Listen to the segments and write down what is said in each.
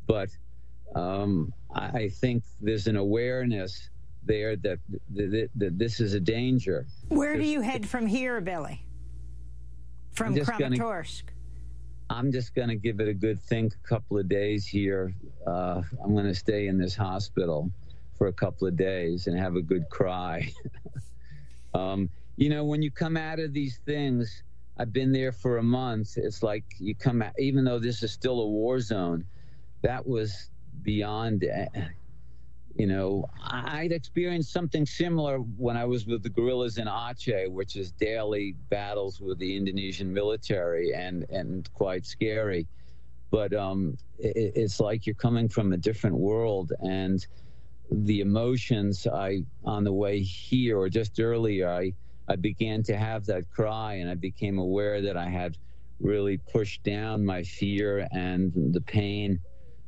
But I think there's an awareness there that this is a danger. Where do you head from here, Billy? From Kramatorsk? I'm just going to give it a good think, a couple of days here. I'm going to stay in this hospital for a couple of days and have a good cry. You know, when you come out of these things, I've been there for a month. It's like you come out, even though this is still a war zone, that was beyond, you know, I'd experienced something similar when I was with the guerrillas in Aceh, which is daily battles with the Indonesian military and quite scary. But it's like you're coming from a different world, and the emotions on the way here or just earlier, I began to have that cry, and I became aware that I had really pushed down my fear and the pain.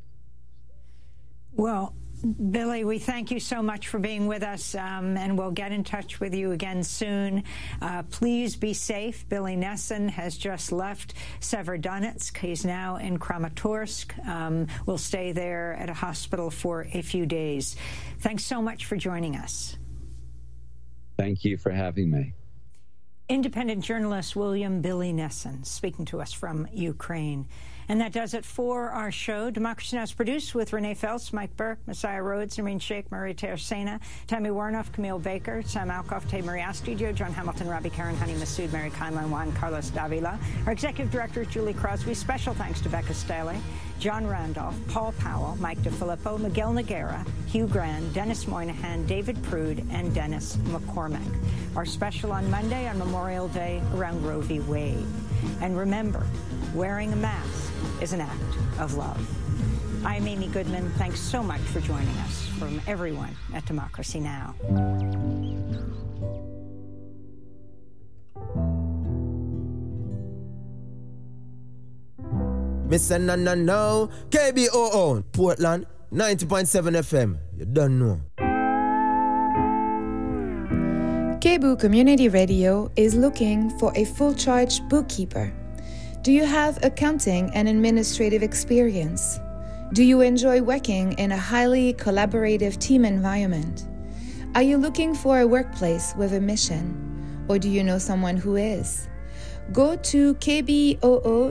Well, Billy, we thank you so much for being with us, and we'll get in touch with you again soon. Please be safe. Billy Nesson has just left Severodonetsk. He's now in Kramatorsk. We'll stay there at a hospital for a few days. Thanks so much for joining us. Thank you for having me. Independent journalist William Billy Nesson speaking to us from Ukraine. And that does it for our show. Democracy Now! Is produced with Renee Feltz, Mike Burke, Messiah Rhodes, Noreen Sheikh, Maria Tercena, Tammy Warnoff, Camille Baker, Sam Alkoff, Tay Maria Studio, John Hamilton, Robbie Karen, Honey Massoud, Mary Kaimlan, Juan Carlos Davila. Our executive director is Julie Crosby. Special thanks to Becca Staley, John Randolph, Paul Powell, Mike DeFilippo, Miguel Noguera, Hugh Grand, Dennis Moynihan, David Prude, and Dennis McCormick. Our special on Monday on Memorial Day around Roe v. Wade. And remember, wearing a mask is an act of love. I'm Amy Goodman. Thanks so much for joining us from everyone at Democracy Now! Mr. No, KBOO, Portland, 90.7 FM. You don't know. KBOO Community Radio is looking for a full-charge bookkeeper. Do you have accounting and administrative experience? Do you enjoy working in a highly collaborative team environment? Are you looking for a workplace with a mission? Or do you know someone who is? Go to kboo.fm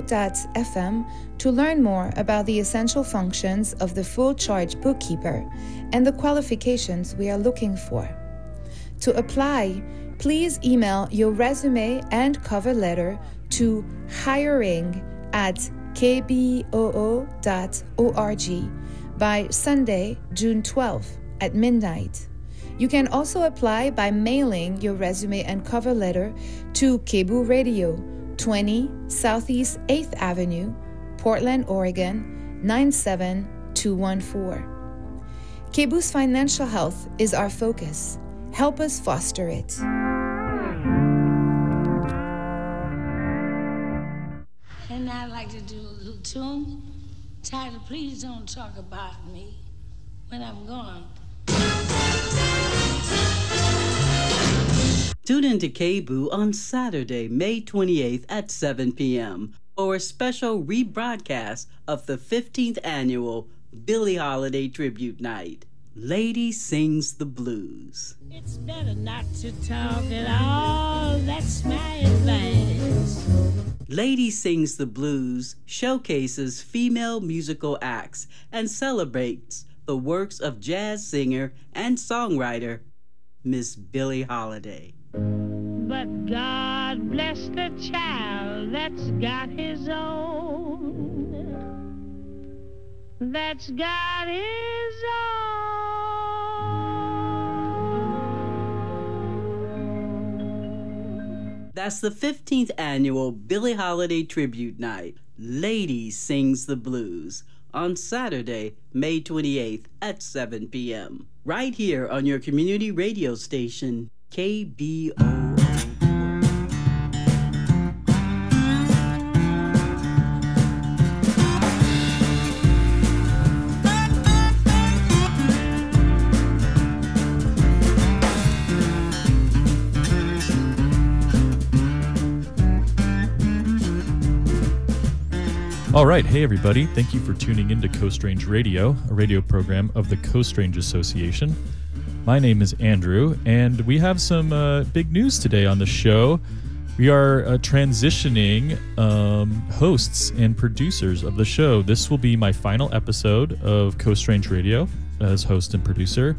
to learn more about the essential functions of the full-charge bookkeeper and the qualifications we are looking for. To apply, please email your resume and cover letter to hiring@kboo.org by Sunday, June 12th at midnight. You can also apply by mailing your resume and cover letter to KBOO Radio, 20 Southeast 8th Avenue, Portland, Oregon, 97214. KBOO's financial health is our focus. Help us foster it. And I'd like to do a little tune titled Please Don't Talk About Me When I'm Gone. Tune in to KBOO on Saturday, May 28th at 7 p.m. for a special rebroadcast of the 15th annual Billie Holiday Tribute Night. Lady Sings the Blues. It's better not to talk at all. That's my advice. Lady Sings the Blues showcases female musical acts and celebrates the works of jazz singer and songwriter Miss Billie Holiday. But God bless the child that's got his own. That's got his own. That's the 15th annual Billie Holiday Tribute Night, Lady Sings the Blues, on Saturday, May 28th at 7 p.m. Right here on your community radio station, KBOO. All right. Hey, everybody. Thank you for tuning in to Coast Range Radio, a radio program of the Coast Range Association. My name is Andrew, and we have some big news today on the show. We are transitioning hosts and producers of the show. This will be my final episode of Coast Range Radio as host and producer.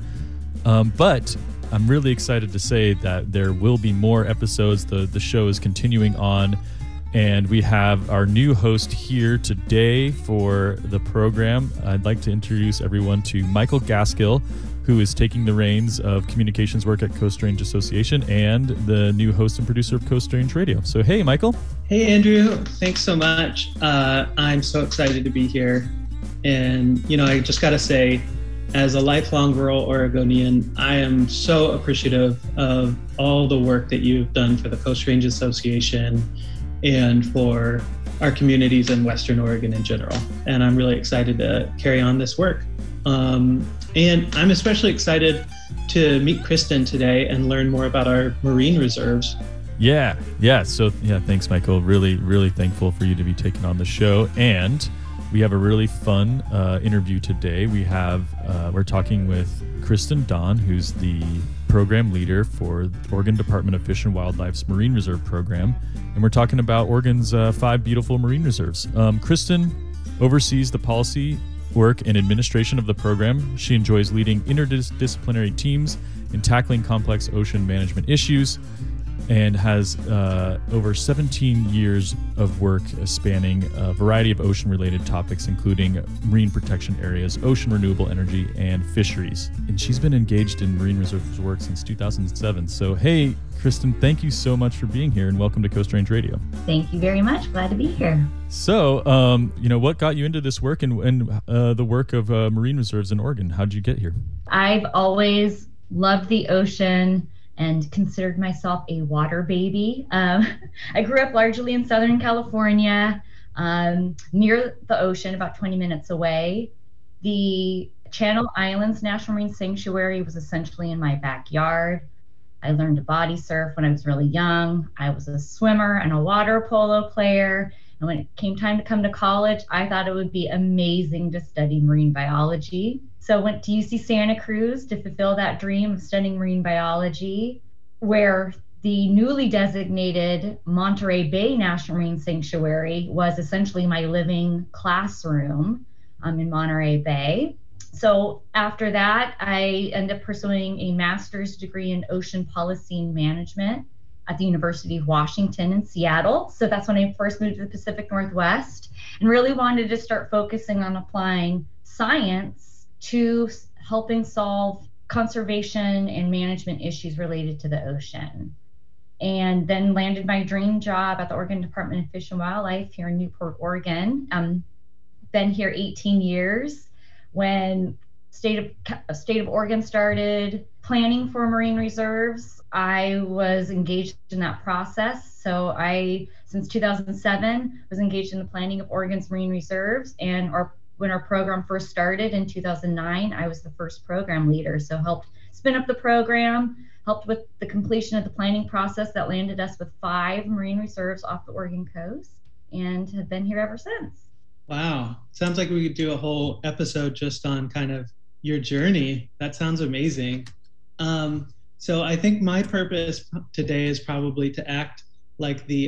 But I'm really excited to say that there will be more episodes. The show is continuing on. And we have our new host here today for the program. I'd like to introduce everyone to Michael Gaskill, who is taking the reins of communications work at Coast Range Association and the new host and producer of Coast Range Radio. So, hey, Michael. Hey, Andrew. Thanks so much. I'm so excited to be here. And, I just got to say, as a lifelong rural Oregonian, I am so appreciative of all the work that you've done for the Coast Range Association and for our communities in Western Oregon in general. And I'm really excited to carry on this work. And I'm especially excited to meet Kristen today and learn more about our marine reserves. Yeah. So, thanks, Michael. Really, really thankful for you to be taking on the show. And we have a really fun interview today. We're talking with Kristen Don, who's the program leader for the Oregon Department of Fish and Wildlife's Marine Reserve Program. And we're talking about Oregon's 5 beautiful marine reserves. Kristen oversees the policy work and administration of the program. She enjoys leading interdisciplinary teams in tackling complex ocean management issues and has over 17 years of work spanning a variety of ocean-related topics, including marine protection areas, ocean renewable energy, and fisheries. And she's been engaged in marine reserves work since 2007. So, hey, Kristen, thank you so much for being here, and welcome to Coast Range Radio. Thank you very much. Glad to be here. So, what got you into this work and the work of marine reserves in Oregon? How did you get here? I've always loved the ocean and considered myself a water baby. I grew up largely in Southern California, near the ocean, about 20 minutes away. The Channel Islands National Marine Sanctuary was essentially in my backyard. I learned to body surf when I was really young. I was a swimmer and a water polo player. And when it came time to come to college, I thought it would be amazing to study marine biology. So I went to UC Santa Cruz to fulfill that dream of studying marine biology, where the newly designated Monterey Bay National Marine Sanctuary was essentially my living classroom in Monterey Bay. So after that, I ended up pursuing a master's degree in ocean policy and management at the University of Washington in Seattle. So that's when I first moved to the Pacific Northwest and really wanted to start focusing on applying science to helping solve conservation and management issues related to the ocean. And then landed my dream job at the Oregon Department of Fish and Wildlife here in Newport, Oregon. Been here 18 years. When state of Oregon started planning for marine reserves, I was engaged in that process. So I, since 2007, was engaged in the planning of Oregon's marine reserves. And when our program first started in 2009, I was the first program leader. So helped spin up the program, helped with the completion of the planning process that landed us with 5 marine reserves off the Oregon coast, and have been here ever since. Wow. Sounds like we could do a whole episode just on kind of your journey. That sounds amazing. So I think my purpose today is probably to act like the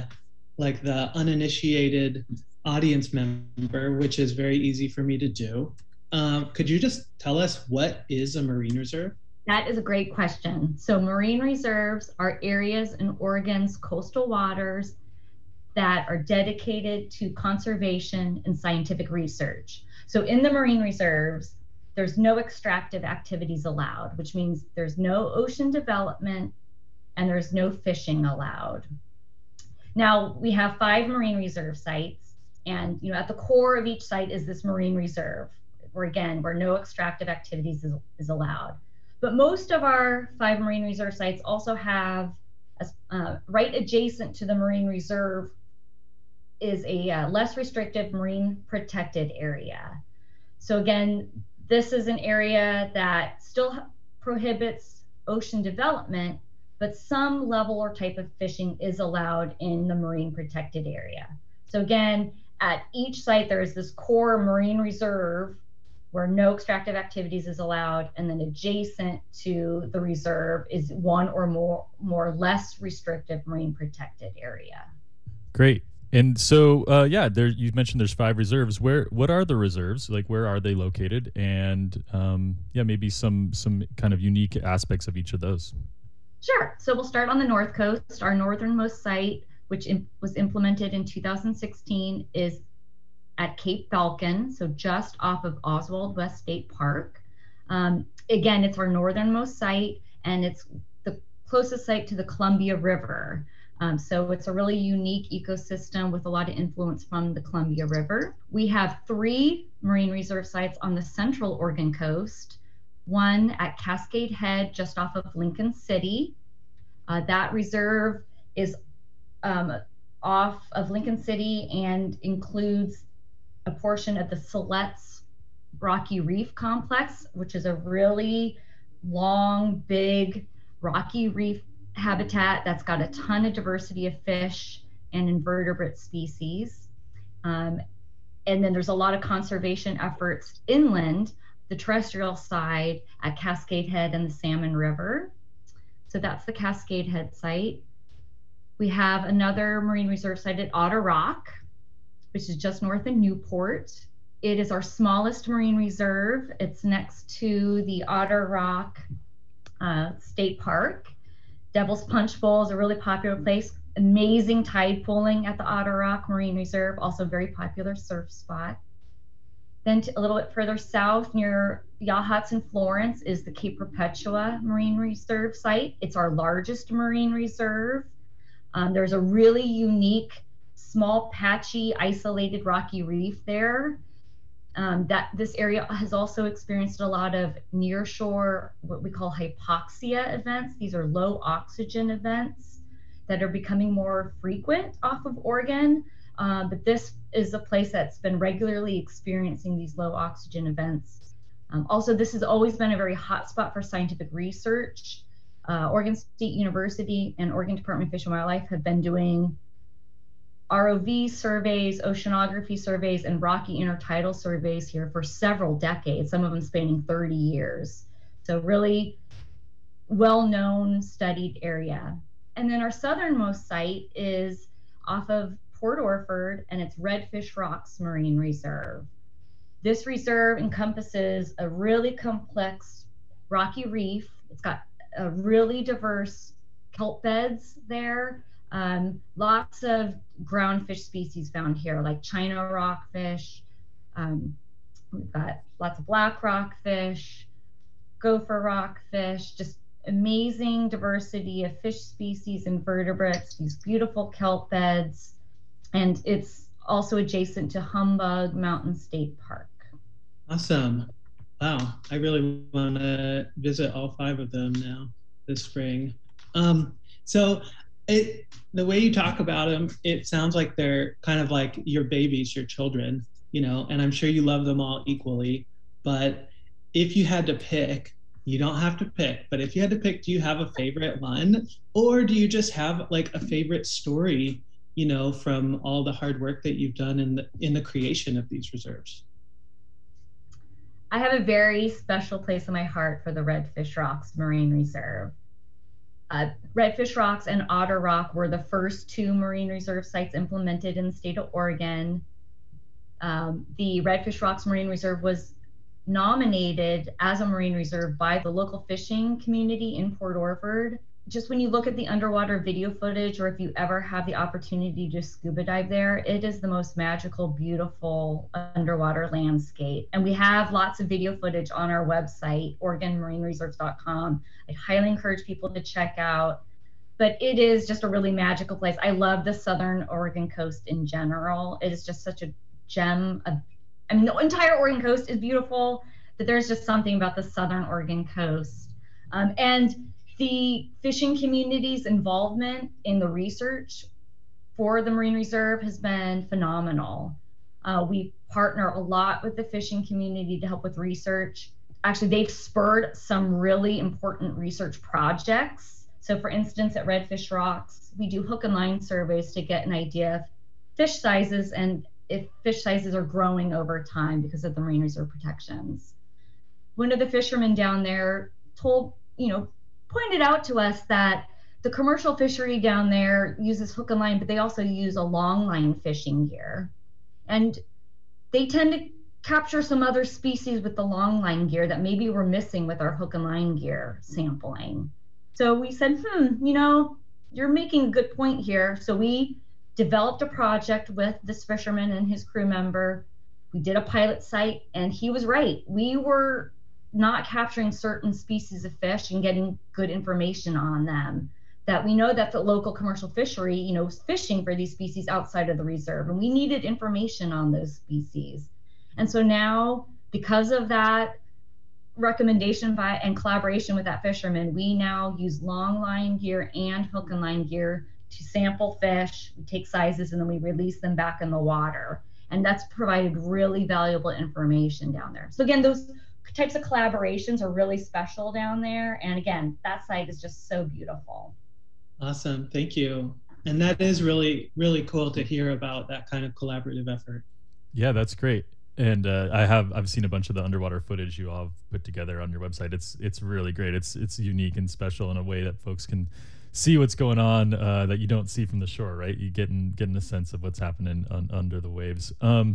uninitiated audience member, which is very easy for me to do. Could you just tell us what is a marine reserve? That is a great question. So marine reserves are areas in Oregon's coastal waters that are dedicated to conservation and scientific research. So in the marine reserves, there's no extractive activities allowed, which means there's no ocean development and there's no fishing allowed. Now, we have 5 marine reserve sites, and at the core of each site is this marine reserve, where no extractive activities is allowed. But most of our 5 marine reserve sites also have, right adjacent to the marine reserve is a less restrictive marine protected area. So again, this is an area that still prohibits ocean development, but some level or type of fishing is allowed in the marine protected area. So again, at each site, there is this core marine reserve where no extractive activities is allowed, and then adjacent to the reserve is one or more less restrictive marine protected area. Great. And so, you mentioned there's 5 reserves. What are the reserves? Like, where are they located? And maybe some kind of unique aspects of each of those. Sure. So we'll start on the North Coast. Our northernmost site, which was implemented in 2016, is at Cape Falcon, so just off of Oswald West State Park. Again, it's our northernmost site, and it's the closest site to the Columbia River. So it's a really unique ecosystem with a lot of influence from the Columbia River. We have 3 marine reserve sites on the central Oregon coast, one at Cascade Head, just off of Lincoln City. That reserve is off of Lincoln City and includes a portion of the Siletz Rocky Reef Complex, which is a really long, big rocky reef habitat that's got a ton of diversity of fish and invertebrate species. And then there's a lot of conservation efforts inland, the terrestrial side at Cascade Head and the Salmon River. So that's the Cascade Head site. We have another marine reserve site at Otter Rock, which is just north of Newport. It is our smallest marine reserve. It's next to the Otter Rock State Park. Devil's Punch Bowl is a really popular place. Amazing tide pooling at the Otter Rock Marine Reserve, also a very popular surf spot. Then a little bit further south near Yachats and Florence is the Cape Perpetua Marine Reserve site. It's our largest marine reserve. There's a really unique, small, patchy, isolated rocky reef there. That this area has also experienced a lot of nearshore, what we call hypoxia events. These are low oxygen events that are becoming more frequent off of Oregon. But this is a place that's been regularly experiencing these low oxygen events. Also, this has always been a very hot spot for scientific research. Oregon State University and Oregon Department of Fish and Wildlife have been doing ROV surveys, oceanography surveys, and rocky intertidal surveys here for several decades, some of them spanning 30 years. So really well-known, studied area. And then our southernmost site is off of Port Orford, and it's Redfish Rocks Marine Reserve. This reserve encompasses a really complex rocky reef. It's got a really diverse kelp beds there. Lots of groundfish species found here, like China rockfish. We've got lots of black rockfish, gopher rockfish, just amazing diversity of fish species, invertebrates, these beautiful kelp beds. And it's also adjacent to Humbug Mountain State Park. Awesome. Wow. I really want to visit all 5 of them now this spring. The way you talk about them, it sounds like they're kind of like your babies, your children, and I'm sure you love them all equally. But if you had to pick, you don't have to pick, but if you had to pick, do you have a favorite one? Or do you just have like a favorite story, from all the hard work that you've done in the creation of these reserves? I have a very special place in my heart for the Redfish Rocks Marine Reserve. Redfish Rocks and Otter Rock were the first 2 marine reserve sites implemented in the state of Oregon. The Redfish Rocks Marine Reserve was nominated as a marine reserve by the local fishing community in Port Orford. Just when you look at the underwater video footage, or if you ever have the opportunity to scuba dive there, it is the most magical, beautiful underwater landscape. And we have lots of video footage on our website, OregonMarineReserves.com. I highly encourage people to check out. But it is just a really magical place. I love the southern Oregon coast in general. It is just such a gem. The entire Oregon coast is beautiful, but there's just something about the southern Oregon coast. And the fishing community's involvement in the research for the Marine Reserve has been phenomenal. We partner a lot with the fishing community to help with research. Actually, they've spurred some really important research projects. So for instance, at Redfish Rocks, we do hook and line surveys to get an idea of fish sizes and if fish sizes are growing over time because of the marine reserve protections. One of the fishermen down there pointed out to us that the commercial fishery down there uses hook and line, but they also use a long line fishing gear. And they tend to capture some other species with the long line gear that maybe we're missing with our hook and line gear sampling. So we said, you're making a good point here. So we developed a project with this fisherman and his crew member. We did a pilot site, and he was right. We were not capturing certain species of fish and getting good information on them. That we know that the local commercial fishery, is fishing for these species outside of the reserve, and we needed information on those species. And so now, because of that recommendation and collaboration with that fisherman, we now use long line gear and hook and line gear to sample fish. We take sizes and then we release them back in the water. And that's provided really valuable information down there. So again, those types of collaborations are really special down there. And again, that site is just so beautiful. Awesome, thank you. And that is really, really cool to hear about that kind of collaborative effort. Yeah, that's great. And I've seen a bunch of the underwater footage you all have put together on your website. It's really great. It's unique and special in a way that folks can see what's going on that you don't see from the shore, right? You getting a sense of what's happening under the waves.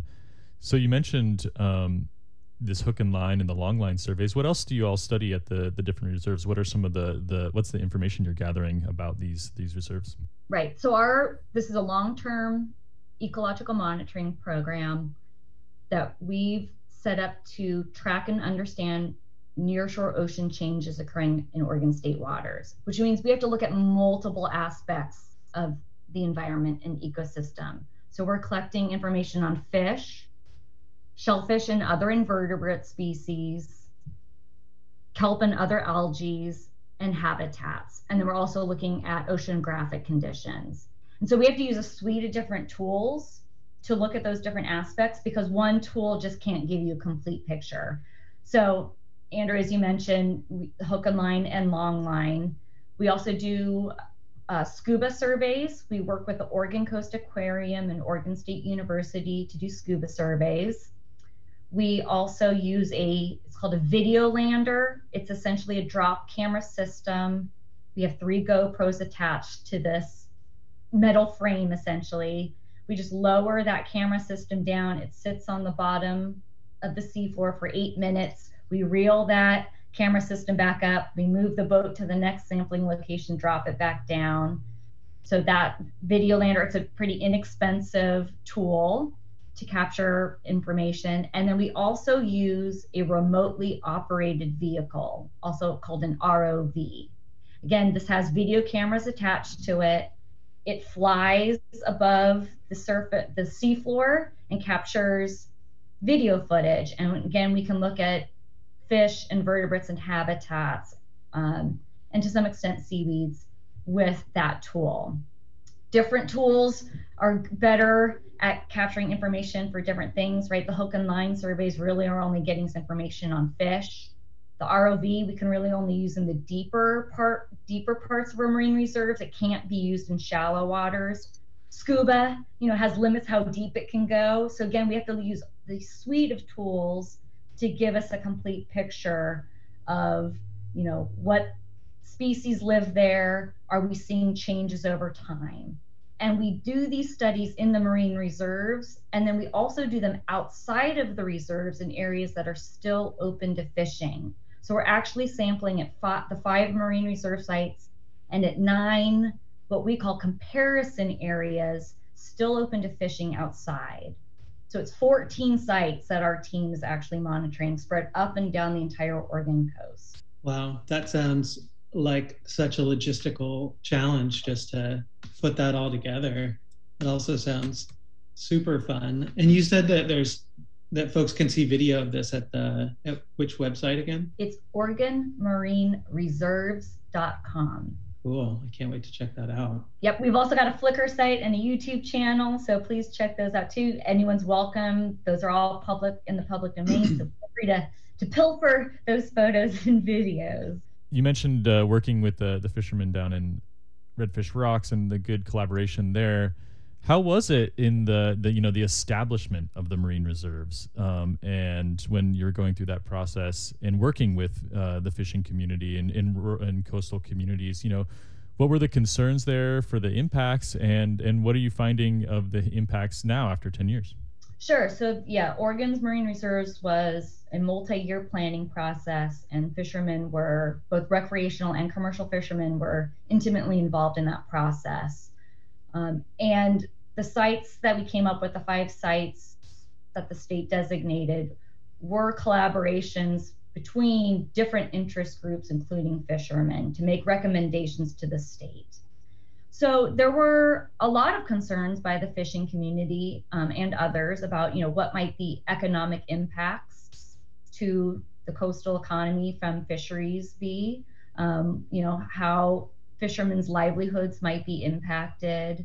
So you mentioned this hook and line and the long line surveys. What else do you all study at the different reserves? What are some of what's the information you're gathering about these reserves? Right. So this is a long-term ecological monitoring program that we've set up to track and understand nearshore ocean changes occurring in Oregon state waters, which means we have to look at multiple aspects of the environment and ecosystem. So we're collecting information on fish, shellfish and other invertebrate species, kelp and other algae, and habitats. And then we're also looking at oceanographic conditions. And so we have to use a suite of different tools to look at those different aspects, because one tool just can't give you a complete picture. So Andrew, as you mentioned, hook and line and long line. We also do scuba surveys. We work with the Oregon Coast Aquarium and Oregon State University to do scuba surveys. We also use it's called a video lander. It's essentially a drop camera system. We have 3 GoPros attached to this metal frame, essentially. We just lower that camera system down. It sits on the bottom of the seafloor for 8 minutes. We reel that camera system back up. We move the boat to the next sampling location, drop it back down. So that video lander, it's a pretty inexpensive tool to capture information. And then we also use a remotely operated vehicle, also called an ROV. Again, this has video cameras attached to it. It flies above the seafloor and captures video footage. And again, we can look at fish, invertebrates, and habitats, and to some extent seaweeds with that tool. Different tools are better at capturing information for different things, right? The hook and line surveys really are only getting some information on fish. The ROV, we can really only use in the deeper parts of our marine reserves. It can't be used in shallow waters. Scuba, has limits how deep it can go. So again, we have to use the suite of tools to give us a complete picture of, what species live there. Are we seeing changes over time? And we do these studies in the marine reserves, and then we also do them outside of the reserves in areas that are still open to fishing. So we're actually sampling at the 5 marine reserve sites and at 9 what we call comparison areas still open to fishing outside. So it's 14 sites that our team is actually monitoring, spread up and down the entire Oregon coast. Wow, that sounds like such a logistical challenge just to put that all together. It also sounds super fun. And you said that folks can see video of this at which website again? It's OregonMarineReserves.com. Cool. I can't wait to check that out. Yep. We've also got a Flickr site and a YouTube channel, so please check those out too. Anyone's welcome. Those are all in the public domain, so feel free to pilfer those photos and videos. You mentioned working with the fishermen down in Redfish Rocks and the good collaboration there. How was it in the establishment of the marine reserves, and when you're going through that process and working with the fishing community and in coastal communities? What were the concerns there for the impacts, and what are you finding of the impacts now after 10 years? Sure. So yeah, Oregon's Marine Reserves was a multi-year planning process, and fishermen were, both recreational and commercial fishermen, were intimately involved in that process. And the sites that we came up with, the 5 sites that the state designated, were collaborations between different interest groups, including fishermen, to make recommendations to the state. So there were a lot of concerns by the fishing community and others about, what might the economic impacts to the coastal economy from fisheries be, how fishermen's livelihoods might be impacted.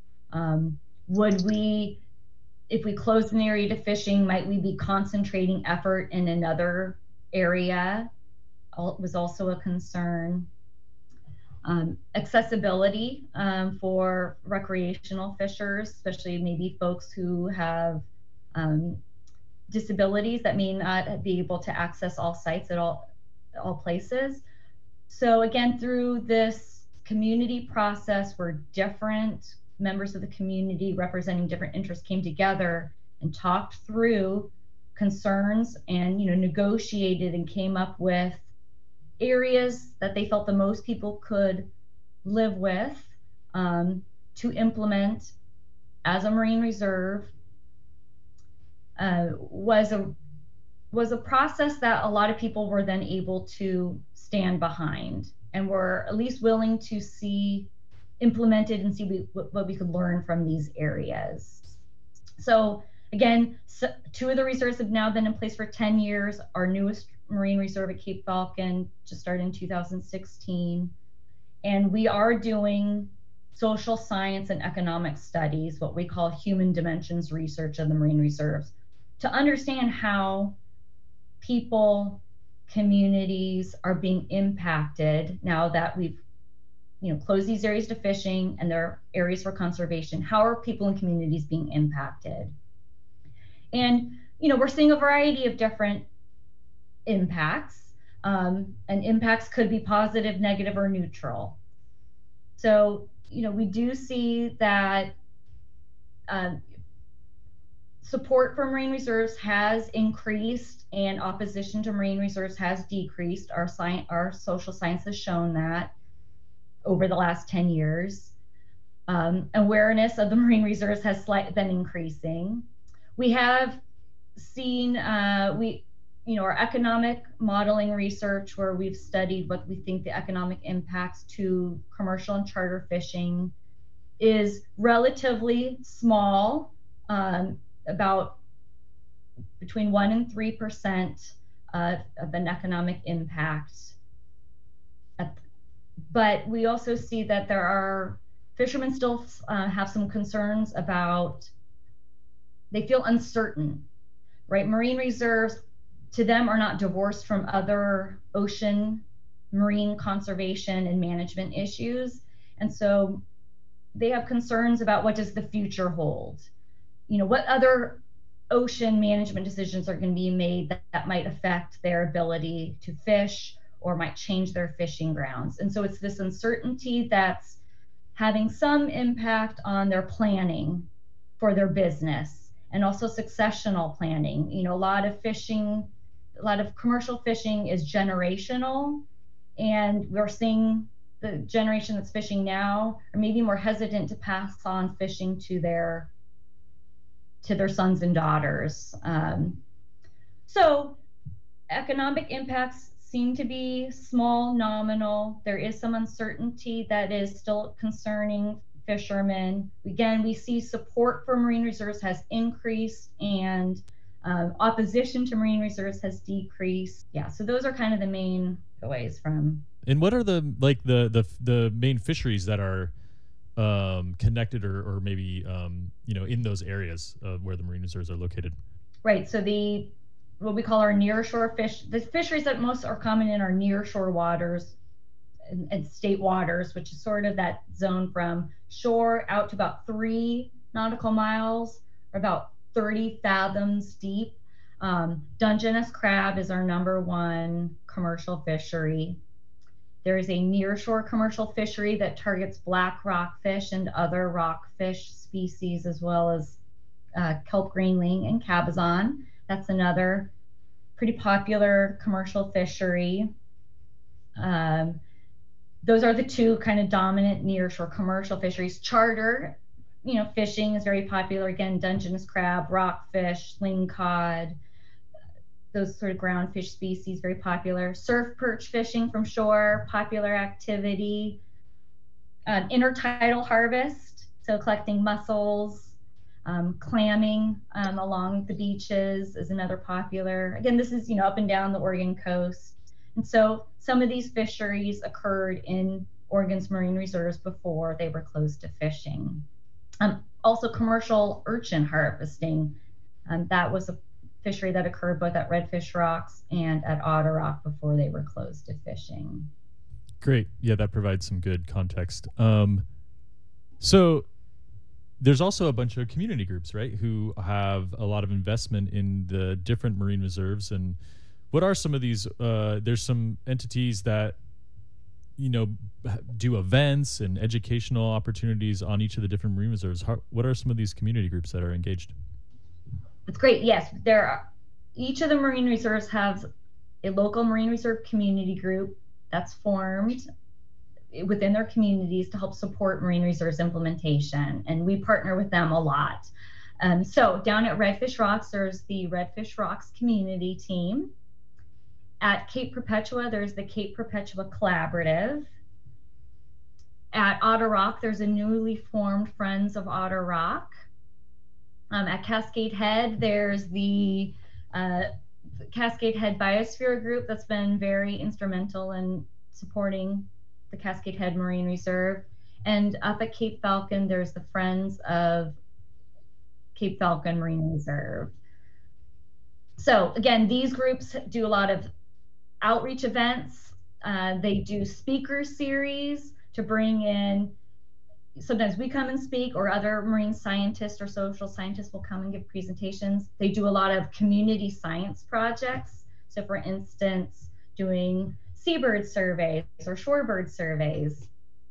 If we closed an area to fishing, might we be concentrating effort in another area? Was also a concern. Accessibility for recreational fishers, especially maybe folks who have disabilities that may not be able to access all sites at all places. So again, through this community process where different members of the community representing different interests came together and talked through concerns and negotiated and came up with areas that they felt the most people could live with to implement as a marine reserve was a process that a lot of people were then able to stand behind and were at least willing to see implemented and see what we could learn from these areas. So again, 2 of the reserves have now been in place for 10 years. Our newest Marine Reserve at Cape Falcon just started in 2016. And we are doing social science and economic studies, what we call human dimensions research of the marine reserves, to understand how people, communities are being impacted now that we've closed these areas to fishing and there are areas for conservation. How are people and communities being impacted? And we're seeing a variety of different impacts, and impacts could be positive, negative, or neutral. So, we do see that support for marine reserves has increased and opposition to marine reserves has decreased. Our social science has shown that over the last 10 years. Awareness of the marine reserves has been increasing. We have seen, our economic modeling research, where we've studied what we think the economic impacts to commercial and charter fishing, is relatively small, about between 1% and 3% of an economic impact. But we also see that there are fishermen still have some concerns about, they feel uncertain, right? Marine reserves, to them, are not divorced from other ocean marine conservation and management issues. And so they have concerns about what does the future hold? What other ocean management decisions are going to be made that might affect their ability to fish or might change their fishing grounds. And so it's this uncertainty that's having some impact on their planning for their business, and also successional planning. A lot of commercial fishing is generational, and we're seeing the generation that's fishing now are maybe more hesitant to pass on fishing to their sons and daughters. So economic impacts seem to be small, nominal. There is some uncertainty that is still concerning fishermen. Again, we see support for marine reserves has increased, and opposition to marine reserves has decreased. Yeah, so those are kind of the main takeaways from. And what are the main fisheries that are connected or maybe in those areas where the marine reserves are located? Right. So what we call our nearshore the fisheries that most are common in our nearshore waters and state waters, which is sort of that zone from shore out to about 3 nautical miles, or about 30 fathoms deep. Dungeness crab is our #1 commercial fishery. There is a nearshore commercial fishery that targets black rockfish and other rockfish species, as well as kelp greenling and cabezon. That's another pretty popular commercial fishery. Those are the two kind of dominant nearshore commercial fisheries. Charter, fishing is very popular. Again, Dungeness crab, rockfish, lingcod, those sort of ground fish species, very popular. Surf perch fishing from shore, popular activity. Intertidal harvest, so collecting mussels, clamming along the beaches is another popular. Again, this is up and down the Oregon coast. And so some of these fisheries occurred in Oregon's marine reserves before they were closed to fishing. Also commercial urchin harvesting. That was a fishery that occurred both at Redfish Rocks and at Otter Rock before they were closed to fishing. Great. Yeah, that provides some good context. So there's also a bunch of community groups, right, who have a lot of investment in the different marine reserves. And what are some of these? There's some entities that, do events and educational opportunities on each of the different marine reserves. What are some of these community groups that are engaged? It's great. Yes, each of the marine reserves has a local marine reserve community group that's formed within their communities to help support marine reserves implementation, and we partner with them a lot. So down at Redfish Rocks, there's the Redfish Rocks community team. At Cape Perpetua, there's the Cape Perpetua Collaborative. At Otter Rock, there's a newly formed Friends of Otter Rock. At Cascade Head, there's the Cascade Head Biosphere Group that's been very instrumental in supporting the Cascade Head Marine Reserve. And up at Cape Falcon, there's the Friends of Cape Falcon Marine Reserve. So again, these groups do a lot of outreach events. They do speaker series to bring in, sometimes we come and speak, or other marine scientists or social scientists will come and give presentations. They do a lot of community science projects. So for instance, doing seabird surveys or shorebird surveys.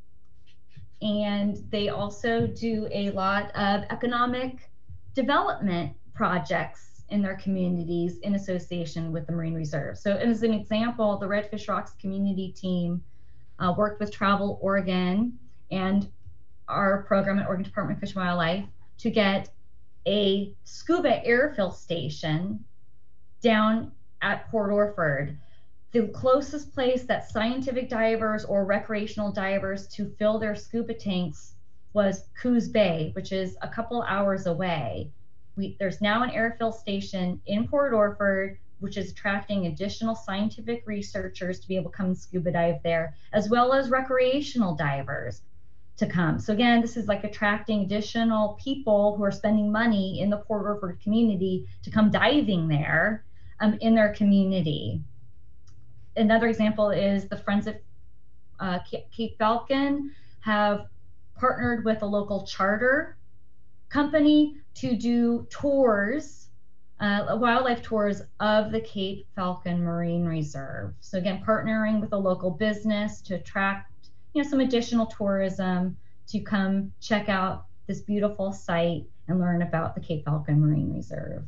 And they also do a lot of economic development projects in their communities in association with the Marine Reserve. So as an example, the Redfish Rocks community team worked with Travel Oregon and our program at Oregon Department of Fish and Wildlife to get a scuba airfill station down at Port Orford. The closest place that scientific divers or recreational divers to fill their scuba tanks was Coos Bay, which is a couple hours away. There's now an airfill station in Port Orford, which is attracting additional scientific researchers to be able to come and scuba dive there, as well as recreational divers to come. So again, this is like attracting additional people who are spending money in the Port Orford community to come diving there in their community. Another example is the Friends of Cape Falcon have partnered with a local charter company to do tours, wildlife tours of the Cape Falcon Marine Reserve. So again, partnering with a local business to attract some additional tourism to come check out this beautiful site and learn about the Cape Falcon Marine Reserve.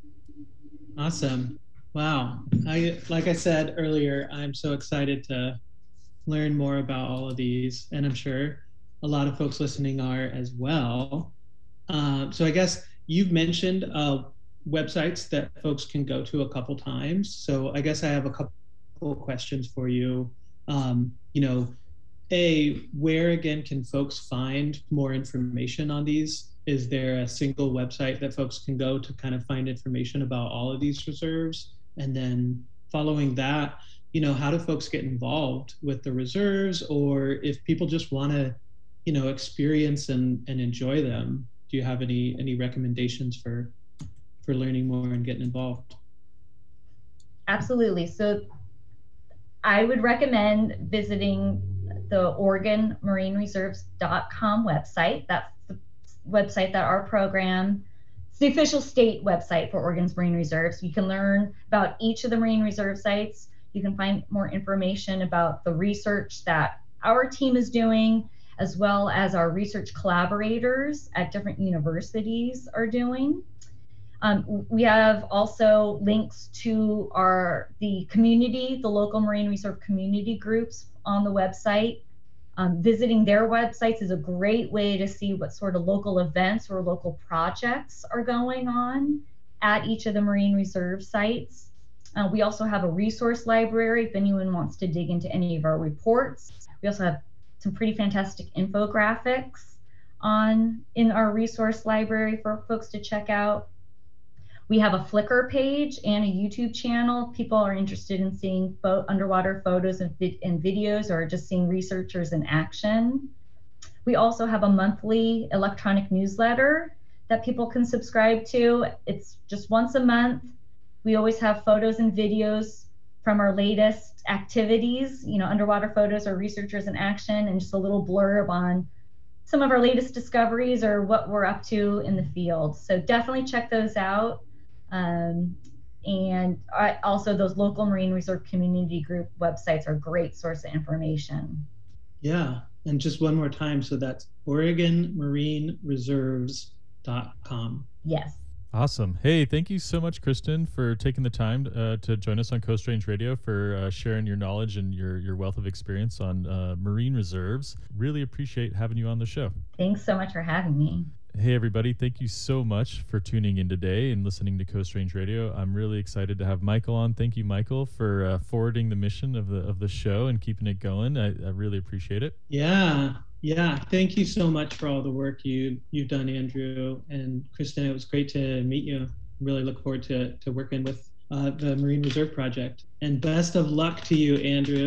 Awesome. Wow. Like I said earlier, I'm so excited to learn more about all of these, and I'm sure a lot of folks listening are as well. So I guess you've mentioned websites that folks can go to a couple times. So I guess I have a couple questions for you. Where again can folks find more information on these? Is there a single website that folks can go to kind of find information about all of these reserves? And then following that, how do folks get involved with the reserves? Or if people just want to, experience and enjoy them, do you have any recommendations for learning more and getting involved? Absolutely. So I would recommend visiting the OregonMarineReserves.com website. That's website that our program, it's the official state website for Oregon's marine reserves. You can learn about each of the marine reserve sites. You can find more information about the research that our team is doing, as well as our research collaborators at different universities are doing. We have also links to the community, the local marine reserve community groups on the website. Visiting their websites is a great way to see what sort of local events or local projects are going on at each of the marine reserve sites. We also have a resource library if anyone wants to dig into any of our reports. We also have some pretty fantastic infographics in our resource library for folks to check out. We have a Flickr page and a YouTube channel. People are interested in seeing underwater photos and videos, or just seeing researchers in action. We also have a monthly electronic newsletter that people can subscribe to. It's just once a month. We always have photos and videos from our latest activities, underwater photos or researchers in action, and just a little blurb on some of our latest discoveries or what we're up to in the field. So definitely check those out. And also those local Marine Reserve community group websites are a great source of information. Yeah, and just one more time, so that's OregonMarineReserves.com. Yes. Awesome. Hey, thank you so much, Kristen, for taking the time to join us on Coast Range Radio, for sharing your knowledge and your wealth of experience on marine reserves. Really appreciate having you on the show. Thanks so much for having me. Hey, everybody. Thank you so much for tuning in today and listening to Coast Range Radio. I'm really excited to have Michael on. Thank you, Michael, for forwarding the mission of the show and keeping it going. I really appreciate it. Yeah. Thank you so much for all the work you've done, Andrew and Kristen. It was great to meet you. Really look forward to working with the Marine Reserve Project. And best of luck to you, Andrew.